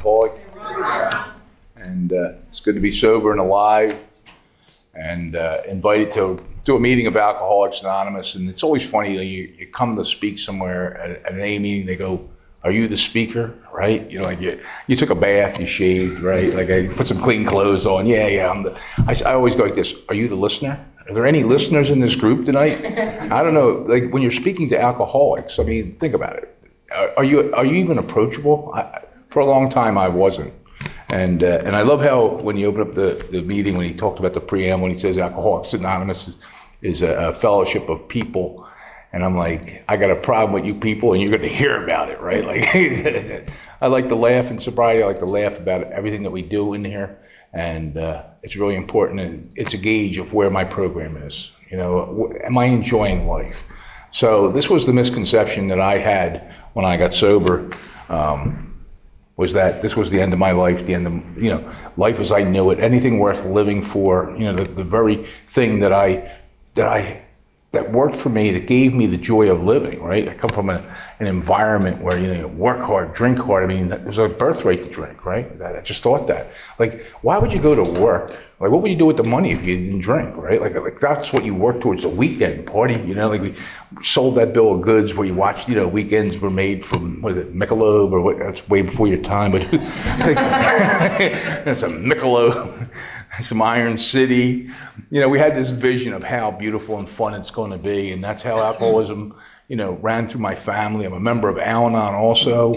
alcoholic. And it's good to be sober and alive, and invited to do a meeting of Alcoholics Anonymous. And it's always funny, you come to speak somewhere at an AA meeting, they go, "Are you the speaker?" Right? You know, like you took a bath, you shaved, right? Like I put some clean clothes on. Yeah. I always go like this: "Are you the listener? Are there any listeners in this group tonight?" I don't know. Like when you're speaking to alcoholics, I mean, think about it. Are you even approachable? For a long time, I wasn't. And I love how when you open up the meeting, when he talked about the preamble, when he says Alcoholics Anonymous is a fellowship of people. And I'm like, I got a problem with you people, and you're going to hear about it, right? Like, I like to laugh in sobriety. I like to laugh about everything that we do in here. And it's really important, and it's a gauge of where my program is. You know, am I enjoying life? So this was the misconception that I had when I got sober. Was that this was the end of my life, the end of, you know, life as I knew it, anything worth living for, you know, the very thing that worked for me, that gave me the joy of living, right? I come from an environment where, you know, work hard, drink hard. I mean, there's a birthright to drink, right? I just thought that. Like, why would you go to work? Like, what would you do with the money if you didn't drink, right? Like that's what you work towards, a weekend party, you know? Like we sold that bill of goods where you watched, you know, weekends were made from, what is it, Michelob, or what? That's way before your time, but that's a Michelob. Some Iron City. You know, we had this vision of how beautiful and fun it's going to be, and that's how alcoholism, you know, ran through my family. I'm a member of Al-Anon also.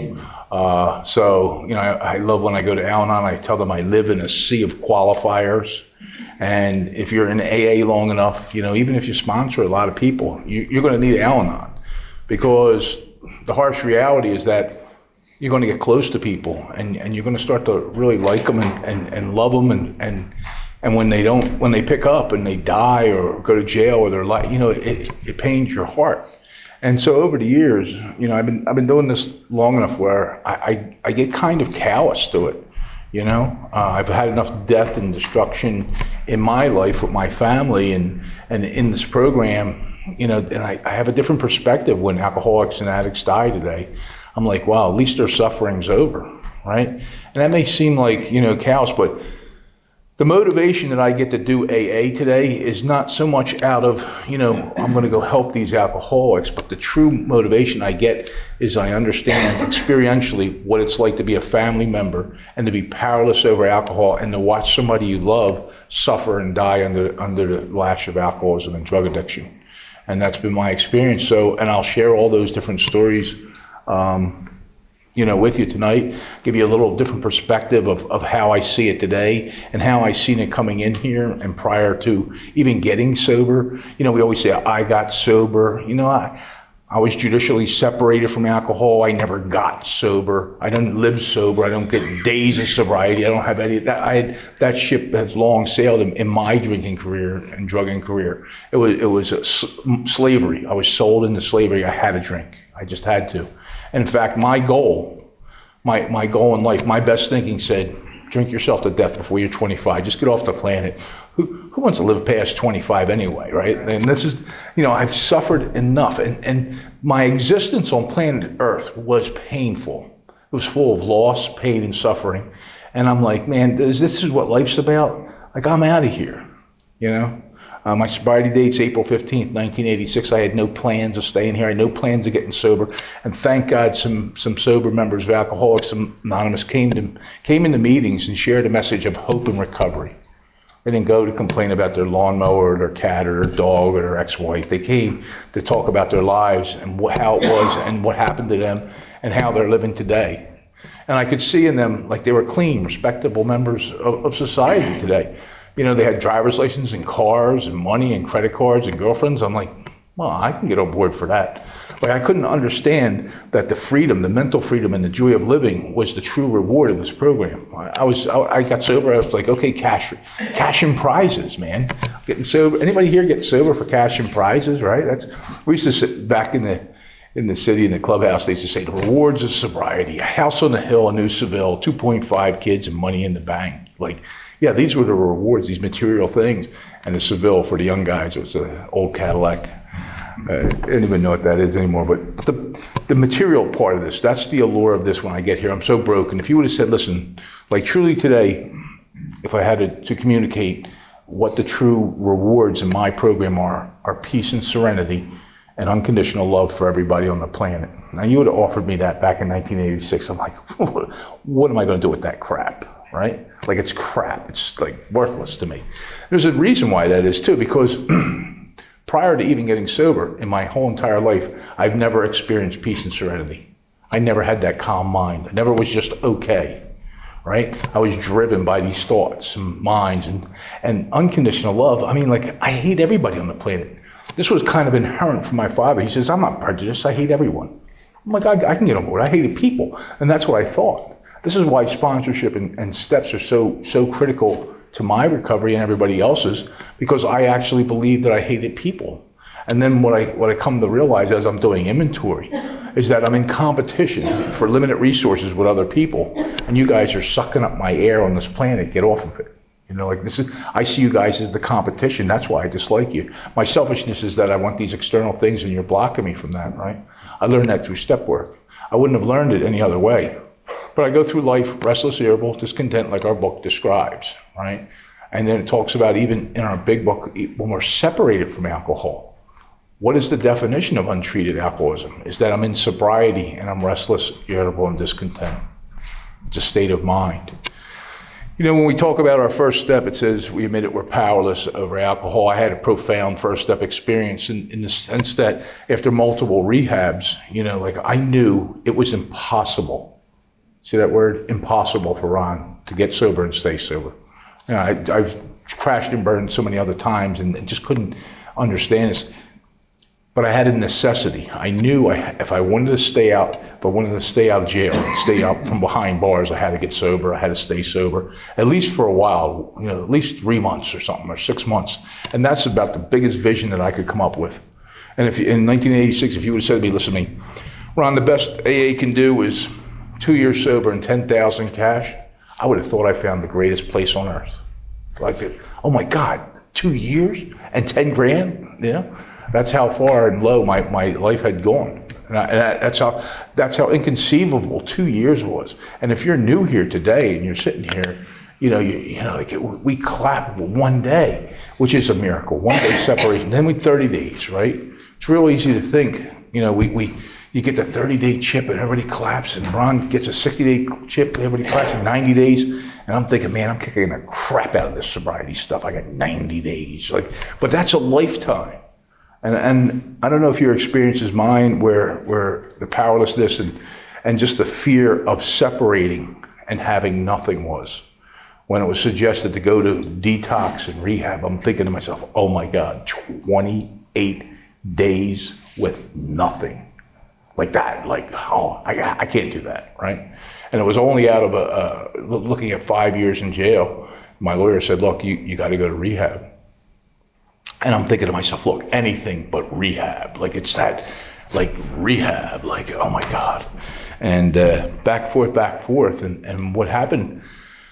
So, you know, I love when I go to Al-Anon, I tell them I live in a sea of qualifiers. And if you're in AA long enough, you know, even if you sponsor a lot of people, you're going to need Al-Anon, because the harsh reality is that you're going to get close to people, and you're going to start to really like them and love them, and when they pick up and they die or go to jail, or they're like, you know, it pains your heart. And so over the years, you know, I've been doing this long enough where I get kind of callous to it. You know, I've had enough death and destruction in my life with my family, and in this program, you know, and I have a different perspective when alcoholics and addicts die today. I'm like, wow, at least their suffering's over, right? And that may seem like, you know, callous, but the motivation that I get to do AA today is not so much out of, you know, I'm going to go help these alcoholics, but the true motivation I get is I understand experientially what it's like to be a family member and to be powerless over alcohol, and to watch somebody you love suffer and die under the lash of alcoholism and drug addiction. And that's been my experience. So, and I'll share all those different stories you know, with you tonight, give you a little different perspective of how I see it today and how I seen it coming in here and prior to even getting sober. You know, we always say, I got sober. You know, I was judicially separated from alcohol. I never got sober. I don't live sober. I don't get days of sobriety. I don't have any of that. That ship has long sailed in my drinking career and drugging career. It was slavery. I was sold into slavery. I had to drink. I just had to. In fact, my goal in life, my best thinking said, drink yourself to death before you're 25. Just get off the planet. Who wants to live past 25 anyway, right? And this is, you know, I've suffered enough. And my existence on planet Earth was painful. It was full of loss, pain, and suffering. And I'm like, man, this is what life's about? Like, I'm out of here, you know? My sobriety date's April 15th, 1986. I had no plans of staying here. I had no plans of getting sober. And thank God some sober members of Alcoholics Anonymous came into meetings and shared a message of hope and recovery. They didn't go to complain about their lawnmower or their cat or their dog or their ex-wife. They came to talk about their lives and how it was and what happened to them and how they're living today. And I could see in them like they were clean, respectable members of society today. You know, they had driver's license and cars and money and credit cards and girlfriends. I'm like, well, I can get on board for that. Like, I couldn't understand that the freedom, the mental freedom and the joy of living was the true reward of this program. I got sober. I was like, okay, cash and prizes, man. Getting sober. Anybody here get sober for cash and prizes, right? We used to sit back in the city, in the clubhouse. They used to say the rewards of sobriety, a house on the hill in New Seville, 2.5 kids and money in the bank. Like, yeah, these were the rewards, these material things. And the Seville, for the young guys, it was an old Cadillac. I don't even know what that is anymore. But the material part of this, that's the allure of this when I get here. I'm so broken. If you would have said, listen, like truly today, if I had to communicate what the true rewards in my program are peace and serenity and unconditional love for everybody on the planet. Now, you would have offered me that back in 1986. I'm like, what am I going to do with that crap, right? Like, it's crap. It's like worthless to me. There's a reason why that is too, because prior to even getting sober in my whole entire life, I've never experienced peace and serenity. I never had that calm mind. I never was just okay, right? I was driven by these thoughts and minds and unconditional love. I mean, like, I hate everybody on the planet. This was kind of inherent from my father. He says, I'm not prejudiced. I hate everyone. I'm like, I can get on board. I hated people. And that's what I thought. This is why sponsorship and steps are so critical to my recovery and everybody else's, because I actually believed that I hated people. And then what I come to realize as I'm doing inventory is that I'm in competition for limited resources with other people, and you guys are sucking up my air on this planet. Get off of it. You know, like I see you guys as the competition. That's why I dislike you. My selfishness is that I want these external things, and you're blocking me from that, right? I learned that through step work. I wouldn't have learned it any other way. But I go through life restless, irritable, discontent, like our book describes, right? And then it talks about, even in our big book, when we're separated from alcohol, what is the definition of untreated alcoholism? Is that I'm in sobriety and I'm restless, irritable, and discontent. It's a state of mind. You know, when we talk about our first step, it says we admit it, we're powerless over alcohol. I had a profound first step experience in the sense that after multiple rehabs, you know, like I knew it was impossible. See that word? Impossible for Ron to get sober and stay sober. You know, I've crashed and burned so many other times and just couldn't understand this. But I had a necessity. I knew if I wanted to stay out, if I wanted to stay out of jail, stay out from behind bars, I had to get sober. I had to stay sober, at least for a while, you know, at least 3 months or something, or 6 months. And that's about the biggest vision that I could come up with. And if in 1986, if you would have said to me, listen to me, Ron, the best AA can do is 2 years sober and 10,000 cash, I would have thought I found the greatest place on earth. Like, oh my God, 2 years and 10 grand, you know? That's how far and low my life had gone. And that's how inconceivable 2 years was. And if you're new here today and you're sitting here, you know, like we clap 1 day, which is a miracle. 1 day separation. Then we 30 days, right? It's real easy to think, you know, you get the 30-day chip and everybody claps, and Ron gets a 60-day chip and everybody claps in 90 days. And I'm thinking, man, I'm kicking the crap out of this sobriety stuff. I got 90 days. But that's a lifetime. And I don't know if your experience is mine, where the powerlessness and just the fear of separating and having nothing was. When it was suggested to go to detox and rehab, I'm thinking to myself, oh my God, 28 days with nothing. Like that, like, oh, I can't do that, right? And it was only out of looking at 5 years in jail, my lawyer said, look, you got to go to rehab. And I'm thinking to myself, look, anything but rehab. Like, it's that, like, rehab, like, oh my God. And back forth. And what happened,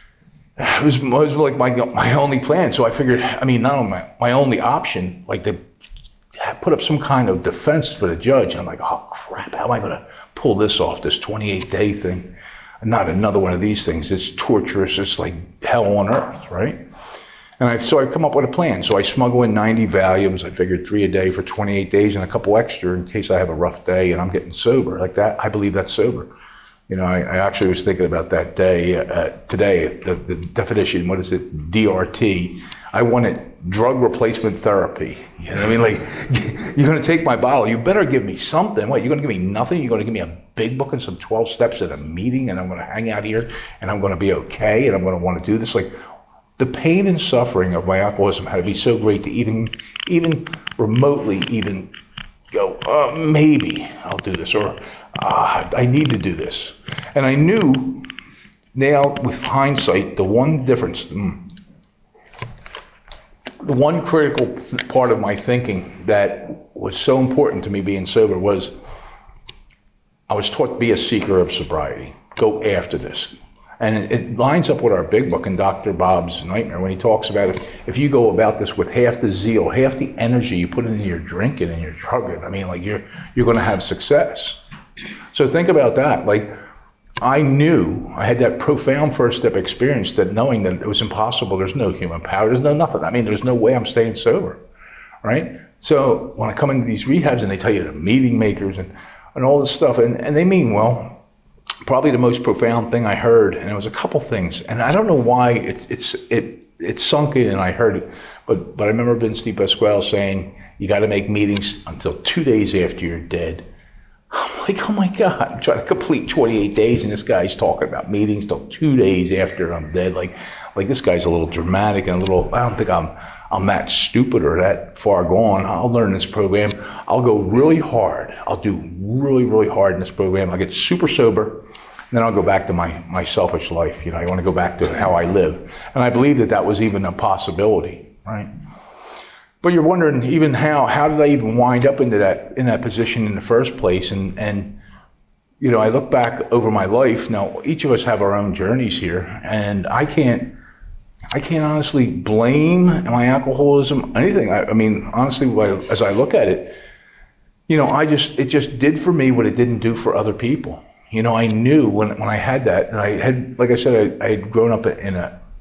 it was like my only plan. So I figured, I mean, not only my only option, like to put up some kind of defense for the judge. I'm like, oh crap, how am I going to pull this off, this 28-day thing? Not another one of these things. It's torturous. It's like hell on earth, right? And so I come up with a plan. So I smuggle in 90 Valiums. I figured 3 a day for 28 days and a couple extra in case I have a rough day and I'm getting sober. Like that, I believe that's sober. You know, I actually was thinking about that day today, the definition, what is it, DRT. I wanted drug replacement therapy. You know what I mean? Like, you're going to take my bottle. You better give me something. What, you're going to give me nothing? You're going to give me a big book and some 12 steps at a meeting, and I'm going to hang out here, and I'm going to be okay, and I'm going to want to do this? Like, the pain and suffering of my alcoholism had to be so great to even remotely even go, maybe I'll do this, or I need to do this. And I knew now with hindsight, the one difference, the one critical part of my thinking that was so important to me being sober was I was taught to be a seeker of sobriety. Go after this. And it lines up with our big book in Dr. Bob's Nightmare when he talks about if you go about this with half the zeal, half the energy you put into your drinking and your drugging, I mean, like you're going to have success. So think about that. Like I knew I had that profound first step experience that knowing that it was impossible. There's no human power. There's no nothing. I mean, there's no way I'm staying sober, right? So when I come into these rehabs and they tell you the meeting makers and all this stuff, and they mean well. Probably the most profound thing I heard, and it was a couple things, and I don't know why it sunk in and I heard it, but I remember Vince DiPasquale saying you got to make meetings until 2 days after you're dead. I'm like, oh my God, I'm trying to complete 28 days, and this guy's talking about meetings till 2 days after I'm dead. Like this guy's a little dramatic and a little. I don't think I'm that stupid or that far gone. I'll learn this program. I'll go really hard. I'll do really, really hard in this program. I'll get super sober. And then I'll go back to my selfish life. You know, I want to go back to how I live. And I believe that was even a possibility, right? But you're wondering even how did I even wind up in that position in the first place? And you know, I look back over my life. Now, each of us have our own journeys here, and I can't honestly blame my alcoholism, anything. I mean, honestly, as I look at it, you know, it just did for me what it didn't do for other people. You know, I knew when I had that, and I had, like I said, I had grown up in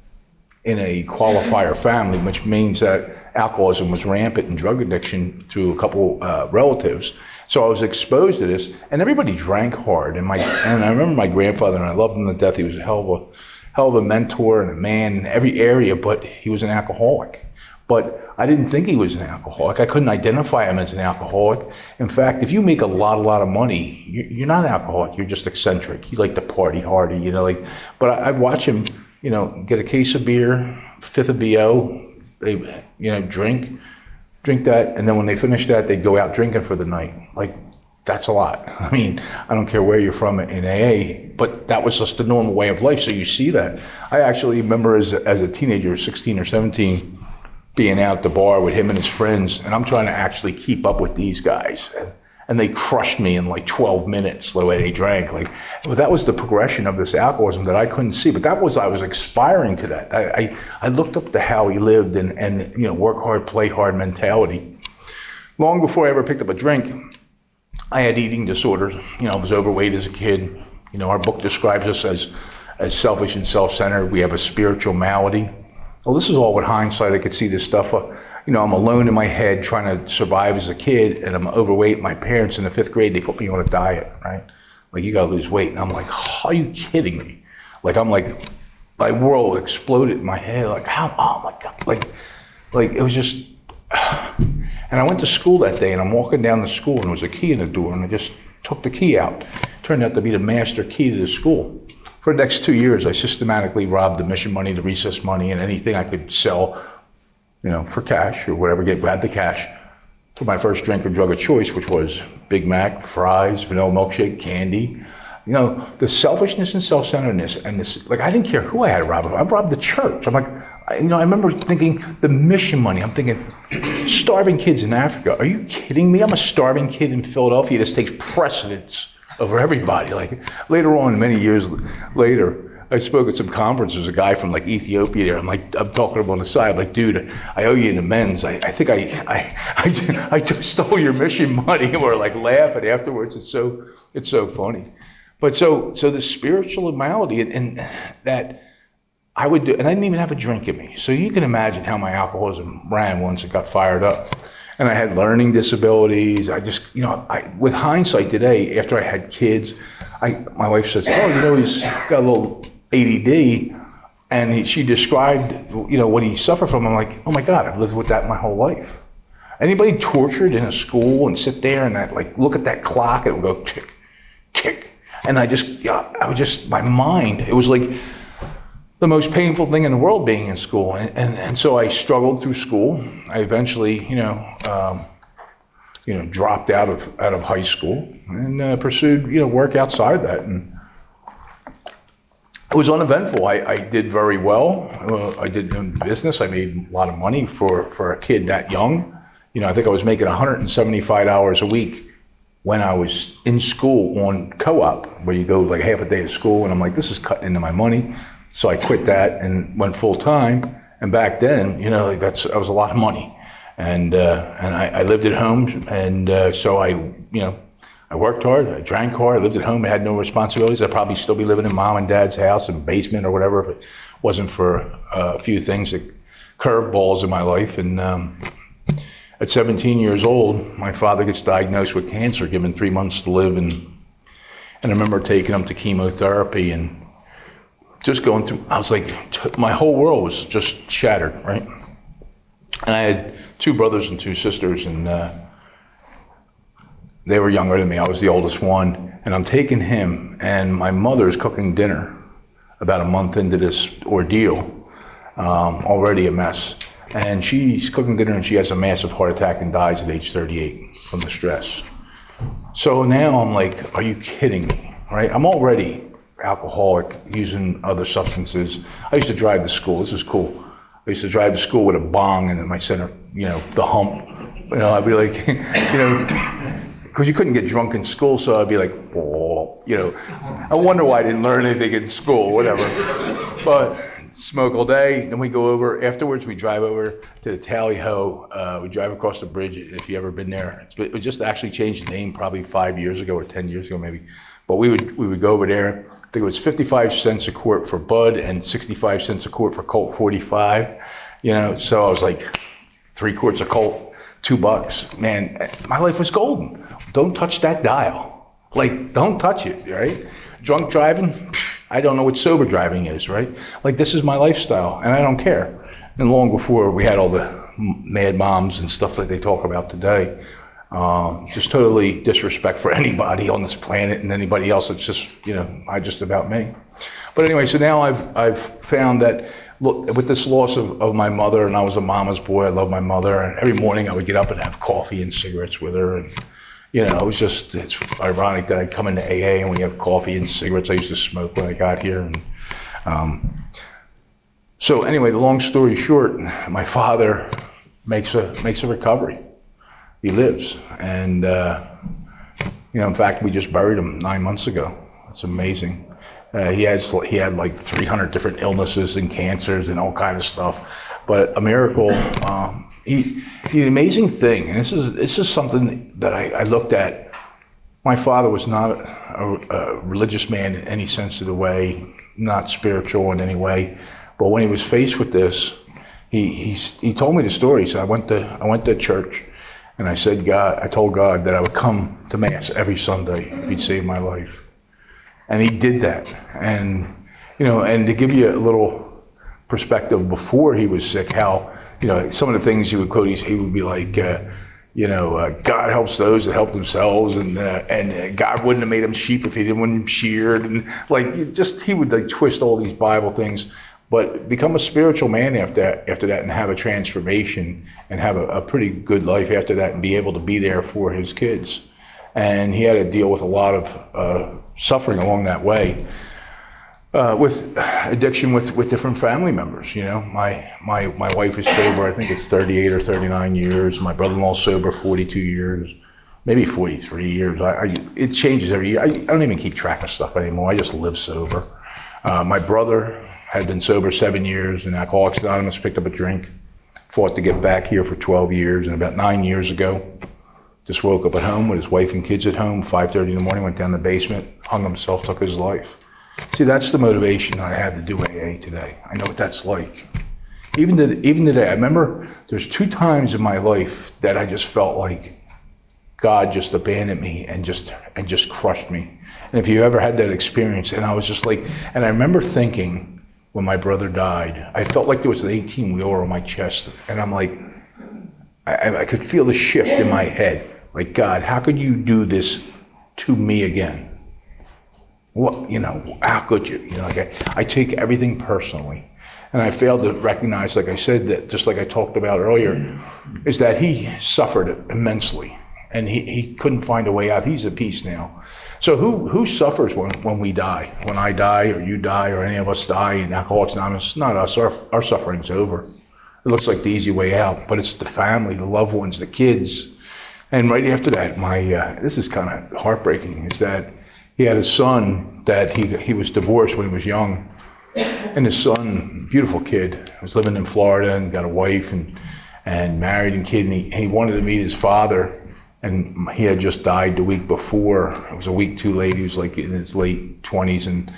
a qualifier family, which means that alcoholism was rampant and drug addiction through a couple relatives. So I was exposed to this, and everybody drank hard. And I remember my grandfather, and I loved him to death. He was a hell of a mentor and a man in every area, but he was an alcoholic. But I didn't think he was an alcoholic. I couldn't identify him as an alcoholic. In fact, if you make a lot of money, you're not an alcoholic. You're just eccentric. You like to party harder, you know. But I'd watch him, you know, get a case of beer, fifth of BO, they, you know, drink that, and then when they finish that, they'd go out drinking for the night. Like, that's a lot. I mean, I don't care where you're from in AA, but that was just the normal way of life. So you see that. I actually remember as a teenager, 16 or 17. Being out at the bar with him and his friends, and I'm trying to actually keep up with these guys. And they crushed me in like 12 minutes the way they drank. But that was the progression of this alcoholism that I couldn't see. But I was aspiring to that. I looked up to how he lived and you know, work hard, play hard mentality. Long before I ever picked up a drink, I had eating disorders. You know, I was overweight as a kid. You know, our book describes us as selfish and self-centered. We have a spiritual malady. Well, this is all with hindsight. I could see this stuff. You know, I'm alone in my head trying to survive as a kid, and I'm overweight. My parents in the 5th grade, they put me on a diet, right? Like, you got to lose weight. And I'm like, oh, are you kidding me? Like, I'm like, my world exploded in my head. Like, how? Oh, my God. Like it was just... And I went to school that day, and I'm walking down the school, and there was a key in the door, and I just took the key out. Turned out to be the master key to the school. For the next 2 years, I systematically robbed the mission money, the recess money, and anything I could sell, you know, for cash or whatever, grab the cash for my first drink or drug of choice, which was Big Mac, fries, vanilla milkshake, candy. You know, the selfishness and self-centeredness and this, like, I didn't care who I had robbed. I robbed the church. I'm like, you know, I remember thinking the mission money. I'm thinking, starving kids in Africa. Are you kidding me? I'm a starving kid in Philadelphia. This takes precedence over everybody. Like, later on, many years later, I spoke at some conferences, a guy from like Ethiopia there. I'm talking to him on the side, like, dude, I owe you an amends. I think I just stole your mission money. And we're like laughing afterwards. It's so funny. But so the spiritual malady and that I would do, and I didn't even have a drink in me. So you can imagine how my alcoholism ran once it got fired up. And I had learning disabilities. I just, you know, with hindsight today, after I had kids, my wife says, oh, you know, he's got a little ADD. And she described, you know, what he suffered from. I'm like, oh my God, I've lived with that my whole life. Anybody tortured in a school and sit there and look at that clock, it would go tick, tick. And my mind, it was like the most painful thing in the world being in school. And so I struggled through school. I eventually, dropped out of high school and pursued, work outside that. And it was uneventful. I did very well. I did in business. I made a lot of money for a kid that young. I think I was making 175 hours a week when I was in school on co-op, where you go like half a day to school, and I'm like, this is cutting into my money. So I quit that and went full time. And back then, like that was a lot of money. And I lived at home, and so I worked hard, I drank hard, I lived at home, I had no responsibilities. I'd probably still be living in mom and dad's house in the basement or whatever if it wasn't for a few things that curveballs in my life. And at 17 years old, my father gets diagnosed with cancer, given 3 months to live, and I remember taking him to chemotherapy and just going through, I was like, my whole world was just shattered, right? And I had 2 brothers and 2 sisters, and they were younger than me. I was the oldest one, and I'm taking him, and my mother's cooking dinner about a month into this ordeal, already a mess. And she's cooking dinner, and she has a massive heart attack and dies at age 38 from the stress. So now I'm like, are you kidding me, right? I'm already alcoholic, using other substances. I used to drive to school. This is cool. I used to drive to school with a bong and in my center, the hump. I'd be like, because you couldn't get drunk in school, so I'd be like, oh, I wonder why I didn't learn anything in school, whatever. But smoke all day, then we go over, afterwards we drive over to the Tally Ho. We drive across the bridge, if you've ever been there. It just actually changed the name probably 5 years ago or 10 years ago maybe. But we would go over there. I think it was 55 cents a quart for Bud and 65 cents a quart for Colt 45. So I was like, 3 quarts of Colt, $2. Man, my life was golden. Don't touch that dial. Like, don't touch it, right? Drunk driving, I don't know what sober driving is, right? Like, this is my lifestyle, and I don't care. And long before we had all the mad moms and stuff that they talk about today, just totally disrespect for anybody on this planet and anybody else. It's just, just about me. But anyway, so now I've found that, look, with this loss of my mother, and I was a mama's boy, I love my mother, and every morning I would get up and have coffee and cigarettes with her, and it's ironic that I come into AA and we have coffee and cigarettes. I used to smoke when I got here. And so anyway, the long story short, my father makes a recovery. He lives. And, in fact, we just buried him 9 months ago. It's amazing. He had like 300 different illnesses and cancers and all kind of stuff. But a miracle. The amazing thing, and this is something that I looked at. My father was not a religious man in any sense of the way, not spiritual in any way. But when he was faced with this, he told me the story. So I went to church, and I told God that I would come to Mass every Sunday if He'd save my life, and He did that. And and to give you a little perspective, before he was sick, how some of the things he would quote, he would be like, God helps those that help themselves, and God wouldn't have made them sheep if He didn't want them sheared, and he would twist all these Bible things, but become a spiritual man after that, and have a transformation, and have a pretty good life after that, and be able to be there for his kids. And he had to deal with a lot of suffering along that way. With addiction with different family members. My wife is sober, I think it's 38 or 39 years. My brother-in-law's sober 42 years, maybe 43 years. It changes every year. I don't even keep track of stuff anymore. I just live sober. My brother had been sober 7 years, and Alcoholics Anonymous, picked up a drink, fought to get back here for 12 years, and about 9 years ago, just woke up at home with his wife and kids at home, 5:30 in the morning, went down the basement, hung himself, took his life. See, that's the motivation I have to do AA today. I know what that's like. Even today, I remember there's 2 times in my life that I just felt like God just abandoned me and just crushed me. And if you ever had that experience, and I was just like, and I remember thinking when my brother died, I felt like there was an 18-wheeler on my chest, and I'm like, I could feel the shift in my head. Like, God, how could you do this to me again? What, how could you? I take everything personally. And I failed to recognize, like I said, that just like I talked about earlier, is that he suffered immensely. And he couldn't find a way out. He's at peace now. So who suffers when we die? When I die, or you die, or any of us die in Alcoholics Anonymous? Not us. Our suffering's over. It looks like the easy way out, but it's the family, the loved ones, the kids. And right after that, this is kind of heartbreaking, is that he had a son that he was divorced when he was young. And his son, beautiful kid, was living in Florida and got a wife and married and kid. And he wanted to meet his father. And he had just died the week before. It was a week too late. He was like in his late 20s. And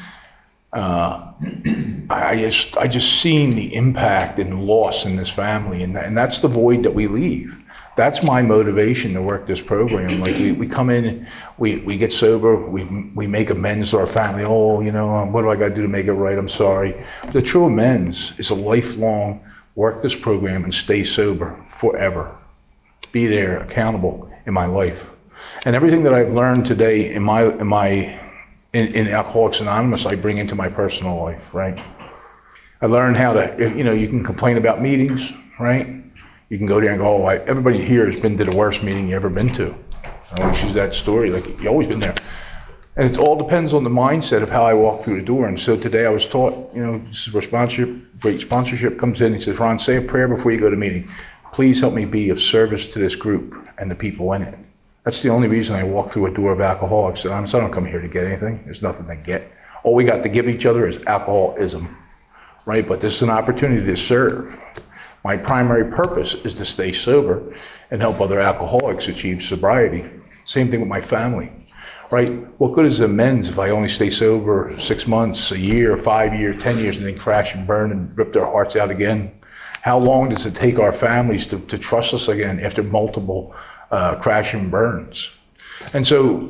I just seen the impact and loss in this family. And that's the void that we leave. That's my motivation to work this program. Like we come in, we get sober, we make amends to our family. Oh, what do I got to do to make it right? I'm sorry. The true amends is a lifelong work this program and stay sober forever. Be there, accountable in my life. And everything that I've learned today in Alcoholics Anonymous, I bring into my personal life, right? I learned how to, you can complain about meetings, right? You can go there and go, everybody here has been to the worst meeting you ever been to. I always use that story, like you've always been there. And it all depends on the mindset of how I walk through the door. And so today I was taught, this is where great sponsorship comes in. He says, Ron, say a prayer before you go to meeting. Please help me be of service to this group and the people in it. That's the only reason I walk through a door of Alcoholics Anonymous. I don't come here to get anything. There's nothing to get. All we got to give each other is alcoholism, right? But this is an opportunity to serve. My primary purpose is to stay sober and help other alcoholics achieve sobriety. Same thing with my family, right? What good is amends if I only stay sober 6 months, a year, 5 years, 10 years, and then crash and burn and rip their hearts out again? How long does it take our families to trust us again after multiple crash and burns? And so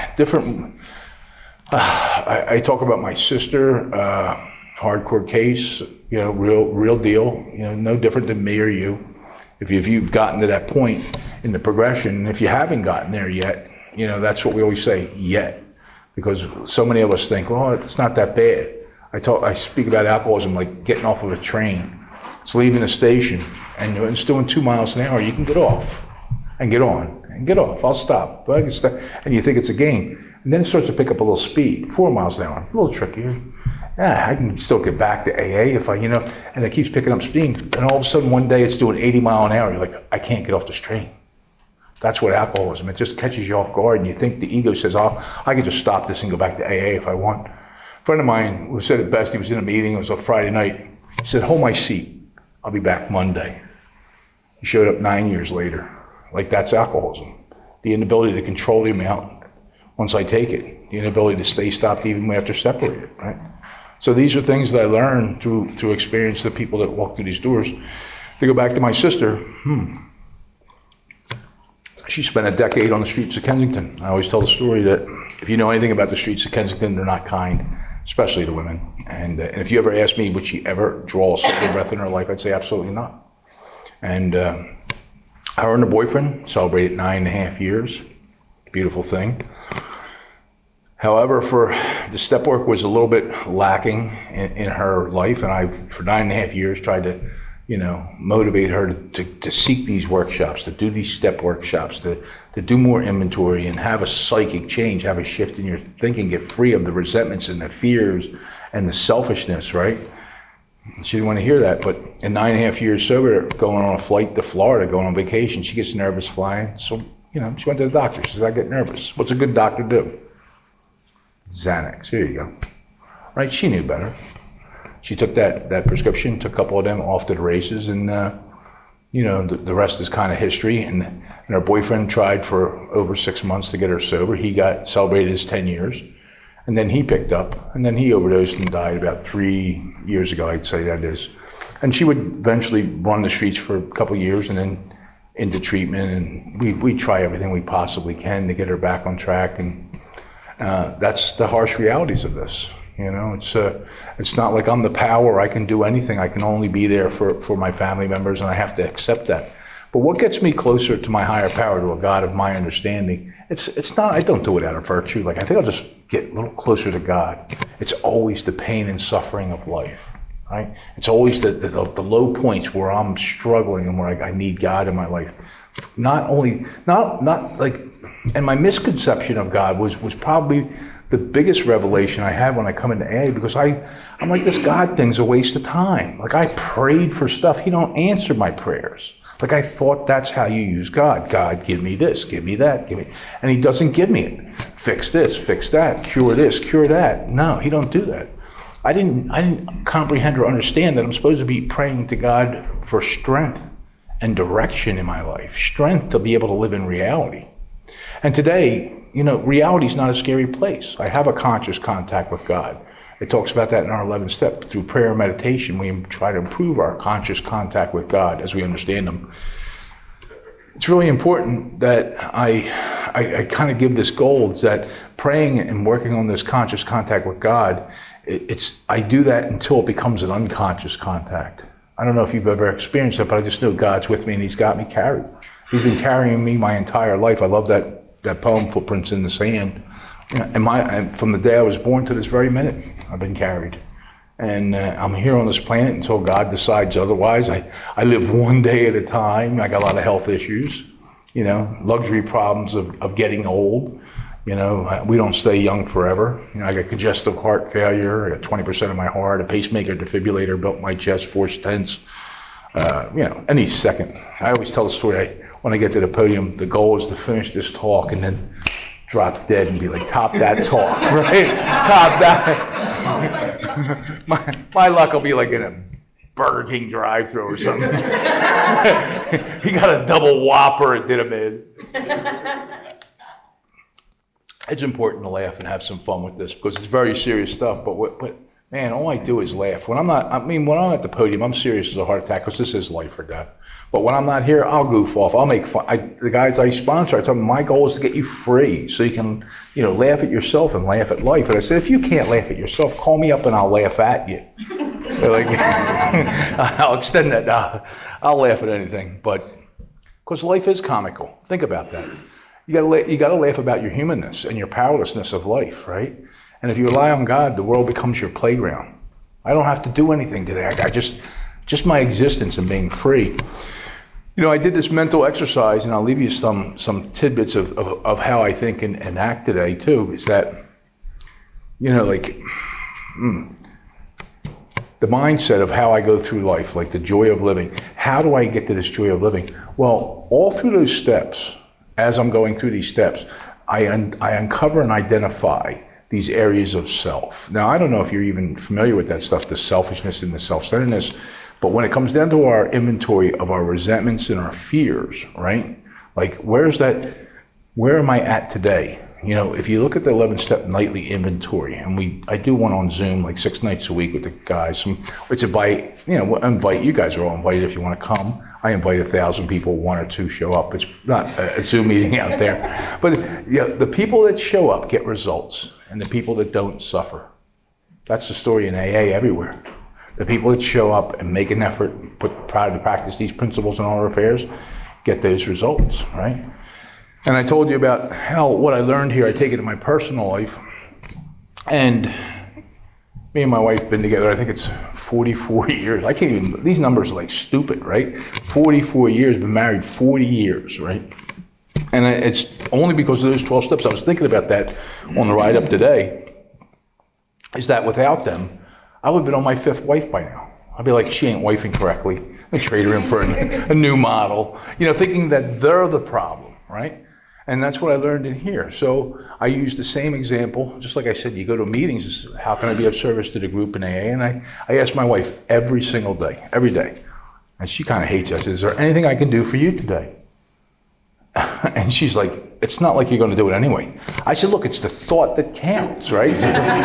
I talk about my sister, hardcore case, real deal, no different than me or you. If you've gotten to that point in the progression, if you haven't gotten there yet, that's what we always say, yet. Because so many of us think, well, it's not that bad. I speak about alcoholism like getting off of a train. It's leaving the station, and it's doing 2 miles an hour. You can get off and get on and get off. I'll stop. But I can stop. And you think it's a game. And then it starts to pick up a little speed, 4 miles an hour, a little trickier. Yeah, I can still get back to AA if and it keeps picking up speed. And all of a sudden one day it's doing 80 mile an hour. You're like, I can't get off this train. That's what alcoholism, it just catches you off guard and you think the ego says, I can just stop this and go back to AA if I want. A friend of mine who said it best, he was in a meeting, it was a Friday night. He said, hold my seat. I'll be back Monday. He showed up 9 years later. Like that's alcoholism. The inability to control the amount once I take it. The inability to stay stopped even after separated, right? So these are things that I learned through experience, the people that walk through these doors. To go back to my sister, she spent a decade on the streets of Kensington. I always tell the story that if you know anything about the streets of Kensington, they're not kind, especially to women. And if you ever ask me, would she ever draw a single breath in her life, I'd say absolutely not. And her and her boyfriend celebrated 9.5 years. Beautiful thing. However, the step work was a little bit lacking in her life, and I, for 9.5 years, tried to, motivate her to seek these workshops, to do these step workshops, to do more inventory and have a psychic change, have a shift in your thinking, get free of the resentments and the fears and the selfishness, right? She didn't want to hear that, but in 9.5 years sober, going on a flight to Florida, going on vacation, she gets nervous flying. So, she went to the doctor. She says, I get nervous. What's a good doctor do? Xanax. Here you go. Right? She knew better. She took that prescription, took a couple of them off to the races, and the rest is kind of history. And her boyfriend tried for over 6 months to get her sober. He celebrated his 10 years, and then he picked up, and then he overdosed and died about 3 years ago, I'd say that is. And she would eventually run the streets for a couple of years, and then into treatment, and we try everything we possibly can to get her back on track. And that's the harsh realities of this. It's not like I'm the power. I can do anything. I can only be there for my family members, and I have to accept that. But what gets me closer to my higher power, to a God of my understanding, it's not, I don't do it out of virtue. Like, I think I'll just get a little closer to God. It's always the pain and suffering of life, right? It's always the low points where I'm struggling and where I need God in my life. Not like, and my misconception of God was probably the biggest revelation I had when I come into AA, because I'm like, this God thing's a waste of time. Like, I prayed for stuff. He don't answer my prayers. Like I thought that's how you use God. God, give me this, give me that, give me, and he doesn't give me it. Fix this, fix that, cure this, cure that. No, he don't do that. I didn't comprehend or understand that I'm supposed to be praying to God for strength and direction in my life, strength to be able to live in reality. And today, reality is not a scary place. I have a conscious contact with God. It talks about that in our 11th step. Through prayer and meditation, we try to improve our conscious contact with God as we understand Him. It's really important that I kind of give this goal, is that praying and working on this conscious contact with God, I do that until it becomes an unconscious contact. I don't know if you've ever experienced it, but I just know God's with me and He's got me carried. He's been carrying me my entire life. I love that poem, Footprints in the Sand. And from the day I was born to this very minute, I've been carried. And I'm here on this planet until God decides otherwise. I live one day at a time. I got a lot of health issues, luxury problems of getting old. We don't stay young forever. I got congestive heart failure. I got 20% of my heart, a pacemaker defibrillator built in my chest, 4 stents. Any second. I always tell the story. When I get to the podium, the goal is to finish this talk and then drop dead and be like, top that talk, right? Top that. my luck will be like in a Burger King drive-thru or something. He got a double Whopper at Dinnerman. It's important to laugh and have some fun with this because it's very serious stuff. But man, all I do is laugh. When I'm at the podium, I'm serious as a heart attack because this is life or death. But when I'm not here, I'll goof off. I'll make fun. The guys I sponsor, I tell them my goal is to get you free so you can, laugh at yourself and laugh at life. And I said, if you can't laugh at yourself, call me up and I'll laugh at you. They're like, I'll extend that. I'll laugh at anything. But because life is comical. Think about that. You gotta laugh about your humanness and your powerlessness of life, right? And if you rely on God, the world becomes your playground. I don't have to do anything today. I just my existence and being free. I did this mental exercise, and I'll leave you some tidbits of how I think and act today too. Is that, the mindset of how I go through life, like the joy of living. How do I get to this joy of living? Well, all through those steps, as I'm going through these steps, I uncover and identify these areas of self. Now, I don't know if you're even familiar with that stuff, the selfishness and the self-centeredness. But when it comes down to our inventory of our resentments and our fears, right? Like, where am I at today? If you look at the 11-step nightly inventory, and I do one on Zoom like 6 nights a week with the guys. It's invite, you guys are all invited if you want to come. I invite 1,000 people, 1 or 2 show up. It's not a Zoom meeting out there. But the people that show up get results, and the people that don't suffer. That's the story in AA everywhere. The people that show up and make an effort, try to practice these principles in all our affairs, get those results, right? And I told you about what I learned here, I take it in my personal life. And me and my wife have been together, I think it's 44 years. These numbers are like stupid, right? 44 years, been married 40 years, right? And it's only because of those 12 steps. I was thinking about that on the ride up today, is that without them, I would have been on my 5th wife by now. I'd be like, she ain't wifing correctly. I trade her in for a new model. Thinking that they're the problem, right? And that's what I learned in here. So I use the same example. Just like I said, you go to meetings, how can I be of service to the group in AA? And I ask my wife every single day, every day. And she kind of hates it. I said, is there anything I can do for you today? And she's like, it's not like you're going to do it anyway. I said, look, it's the thought that counts, right?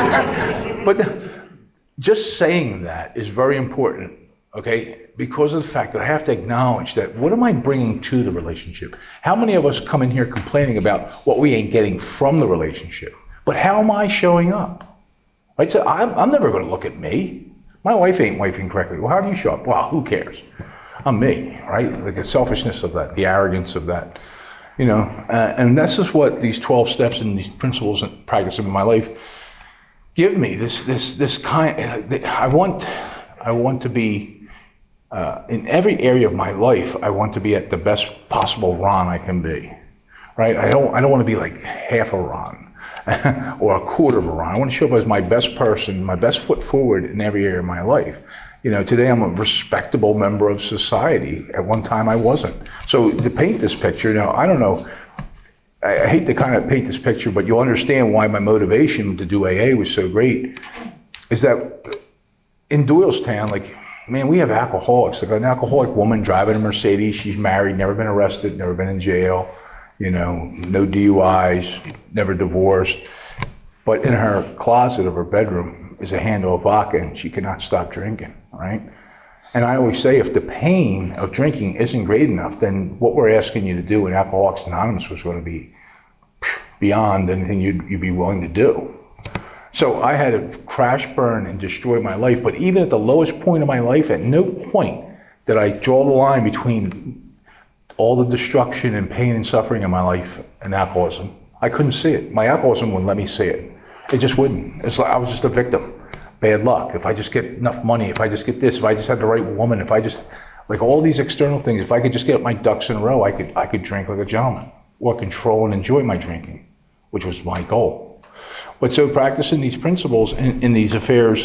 But just saying that is very important, okay? Because of the fact that I have to acknowledge that what am I bringing to the relationship? How many of us come in here complaining about what we ain't getting from the relationship? But how am I showing up? Right? So I'm never going to look at me. My wife ain't wifing correctly. Well, how do you show up? Well, who cares? I'm me, right? Like the selfishness of that, the arrogance of that, and this is what these 12 steps and these principles and practice in my life give me this kind. I want to be in every area of my life. I want to be at the best possible Ron I can be, right? I don't want to be like half a Ron. or a quarter of a Ron. I want to show up as my best person, my best foot forward in every area of my life. Today I'm a respectable member of society. At one time I wasn't. So to paint this picture, I don't know, I hate to kind of paint this picture, but you'll understand why my motivation to do AA was so great, is that in Doylestown, man, we have alcoholics. Like an alcoholic woman driving a Mercedes, she's married, never been arrested, never been in jail, no DUIs, never divorced. But in her closet of her bedroom is a handle of vodka, and she cannot stop drinking, right? And I always say, if the pain of drinking isn't great enough, then what we're asking you to do in Alcoholics Anonymous was going to be beyond anything you'd be willing to do. So I had to crash, burn, and destroy my life. But even at the lowest point of my life, at no point did I draw the line between all the destruction and pain and suffering in my life and alcoholism. I couldn't see it. My alcoholism wouldn't let me see it. It just wouldn't. It's like I was just a victim. Bad luck. If I just get enough money, if I just get this, if I just had the right woman, if I just, all these external things, if I could just get my ducks in a row, I could drink like a gentleman, or control and enjoy my drinking, which was my goal. But so practicing these principles in these affairs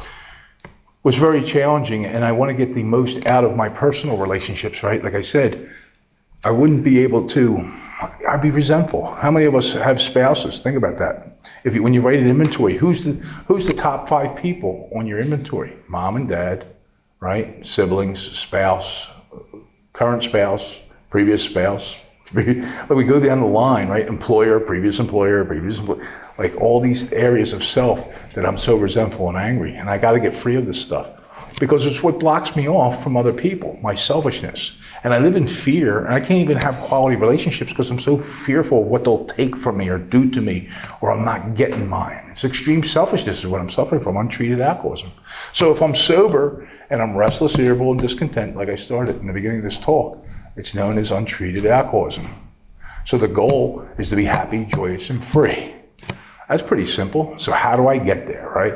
was very challenging, and I want to get the most out of my personal relationships, right? Like I said, I wouldn't be able to, I'd be resentful. How many of us have spouses? Think about that. When you write an inventory, who's the top 5 people on your inventory? Mom and dad, right? Siblings, spouse, current spouse, previous spouse. But we go down the line, right? Employer, previous employer, like all these areas of self that I'm so resentful and angry. And I got to get free of this stuff, because it's what blocks me off from other people, my selfishness. And I live in fear, and I can't even have quality relationships because I'm so fearful of what they'll take from me or do to me, or I'm not getting mine. It's extreme selfishness is what I'm suffering from, untreated alcoholism. So if I'm sober and I'm restless, irritable, and discontent, like I started in the beginning of this talk, it's known as untreated alcoholism. So the goal is to be happy, joyous, and free. That's pretty simple. So how do I get there, right?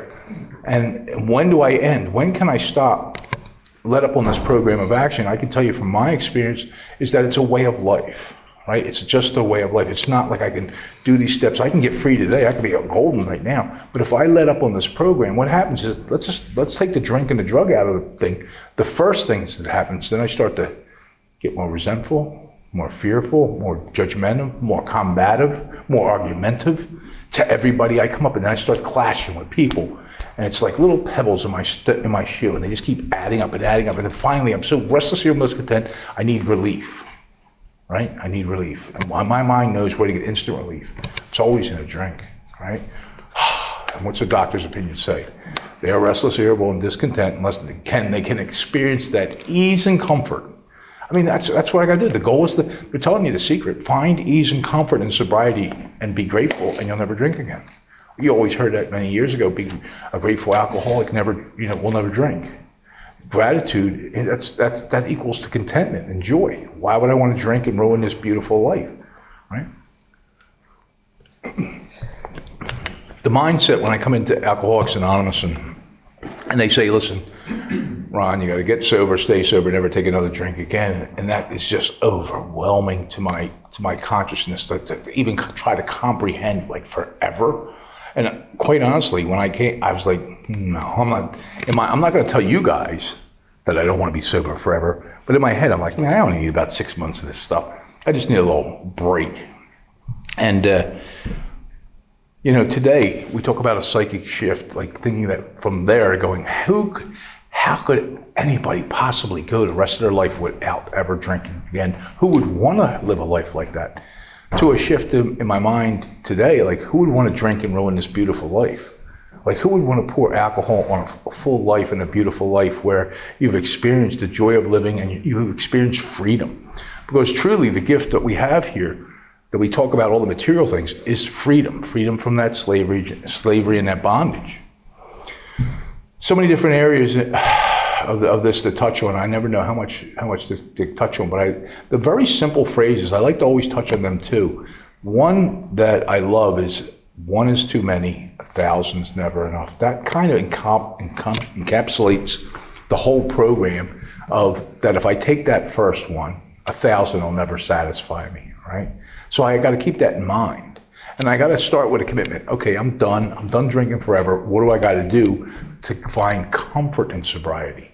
And when do I end? When can I stop? Let up on this program of action? I can tell you from my experience is that it's a way of life, right? It's just a way of life. It's not like I can do these steps. I can get free today. I can be golden right now. But if I let up on this program, what happens is let's take the drink and the drug out of the thing. The first things that happens, then I start to get more resentful, more fearful, more judgmental, more combative, more argumentative to everybody I come up, and then I start clashing with people. And it's like little pebbles in my shoe, and they just keep adding up, and then finally I'm so restless here, discontent, I need relief, right? I need relief. And my mind knows where to get instant relief. It's always in a drink, right? And what's the doctor's opinion say? They are restless, irritable, and discontent unless they can experience that ease and comfort. I mean, that's what I got to do. The goal is they're telling you the secret. Find ease and comfort in sobriety and be grateful, and you'll never drink again. You always heard that many years ago. Be a grateful alcoholic will never drink. Gratitude, that equals to contentment and joy. Why would I want to drink and ruin this beautiful life, right? The mindset when I come into Alcoholics Anonymous and they say, listen, Ron, you got to get sober, stay sober, never take another drink again, and that is just overwhelming to my consciousness to even try to comprehend, like, forever. And quite honestly, when I came, I was like, no, I'm not going to tell you guys that I don't want to be sober forever. But in my head, I'm like, man, I only need about 6 months of this stuff. I just need a little break. And, today we talk about a psychic shift, like thinking that from there going, how could anybody possibly go the rest of their life without ever drinking again? Who would want to live a life like that? To a shift in my mind today, like, who would want to drink and ruin this beautiful life? Like, who would want to pour alcohol on a full life and a beautiful life where you've experienced the joy of living and you've experienced freedom? Because truly the gift that we have here, that we talk about all the material things, is freedom. Freedom from that slavery and that bondage. So many different areas of this to touch on. I never know how much to touch on, but the very simple phrases, I like to always touch on them too. One that I love is, one is too many, 1,000's never enough. That kind of encapsulates the whole program of that if I take that first one, 1,000 will never satisfy me, right? So I got to keep that in mind. And I got to start with a commitment. Okay, I'm done. I'm done drinking forever. What do I got to do to find comfort in sobriety?